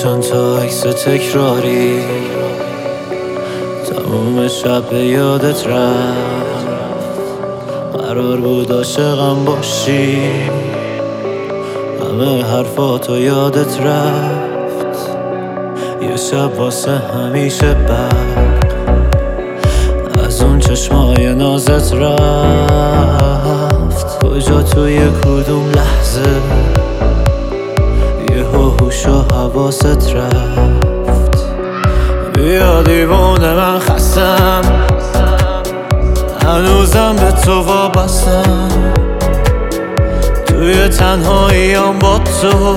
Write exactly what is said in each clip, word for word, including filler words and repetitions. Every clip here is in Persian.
چند تا عکس تکراری تموم شب به یادت رفت. قرار بود عاشقم باشی، همه حرفاتو یادت رفت. یه شب واسه همیشه برق از اون چشمای نازت رفت. کجا توی کدوم لحظه یهو هوش و حواست رفت. بیا دیوونه من خستم، هنوزم به تو وابستم. توی تنهاییام با تو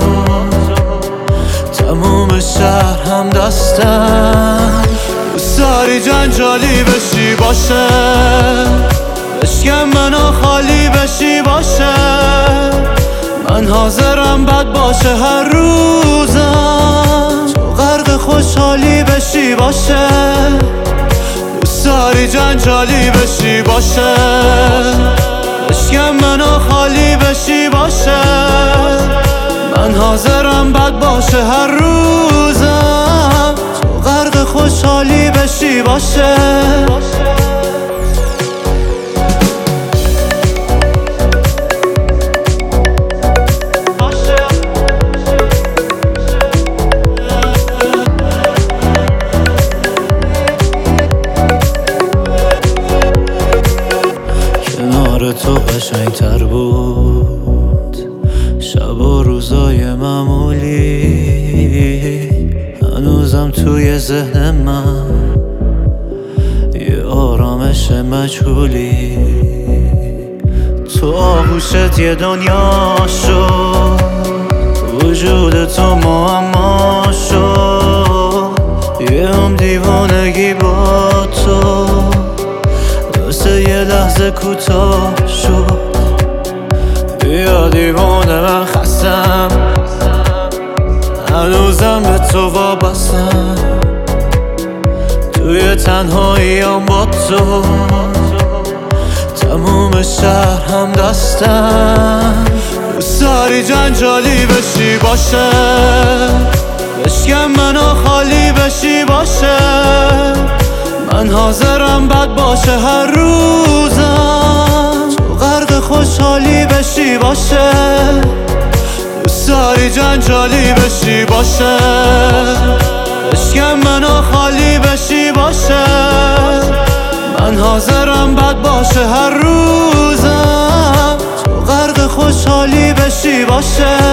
تموم شهر هم دستم. دوست داری جنجالی بشی باشه، بشکم منو خالی بشی باشه. من حاضرم بد باشه هر روزم، تو غرق خوشحالی بشی باشه. دوست داری جنجالی بشی باشه، بشکم منو خالی بشی باشه. من حاضرم بد باشه هر روزم، تو غرق خوشحالی بشی باشه. تو قشنگتر بود شب و روزای معمولی، هنوزم توی ذهن من یه آرامش مجهولی. تو آغوشت یه دنیا شد، وجود تو معما شد. یه هم دیوانگی با تو واسه یه لحظه کوتاه شد. بیا دیوانه من خستم، هنوزم به تو وابستم. توی تنهاییام با تو تموم شهر هم دستم. دوست داری جنجالی بشی باشه، بشکم منو خالی بشی باشه. من حاضرم بد باشه هر روزم، تو غرق خوشحالی بشی باشه. دوست داری جنجالی بشی باشه، بشکم منو خالی بشی باشه. من حاضرم بد باشه هر روزم، تو غرق خوشحالی بشی باشه.